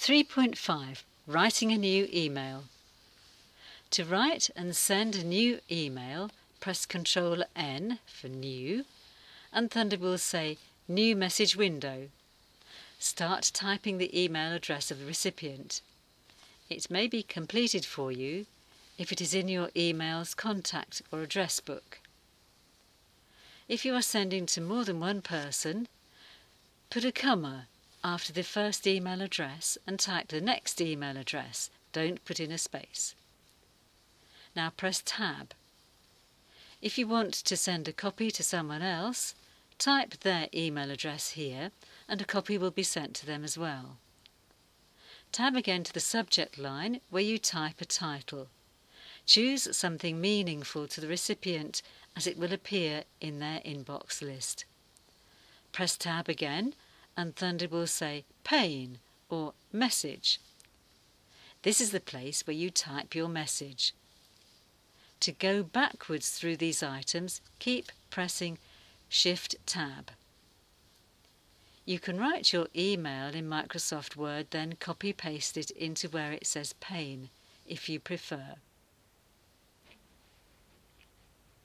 3.5. Writing a new email. To write and send a new email, press Ctrl N for New, and Thunderbird will say New Message Window. Start typing the email address of the recipient. It may be completed for you if it is in your email's contact or address book. If you are sending to more than one person, put a comma after the first email address and type the next email address. Don't put in a space. Now press Tab. If you want to send a copy to someone else, type their email address here and a copy will be sent to them as well. Tab again to the subject line where you type a title. Choose something meaningful to the recipient as it will appear in their inbox list. Press Tab again and Thunderbird will say Pain or Message. This is the place where you type your message. To go backwards through these items, keep pressing Shift-Tab. You can write your email in Microsoft Word, then copy-paste it into where it says Pain, if you prefer.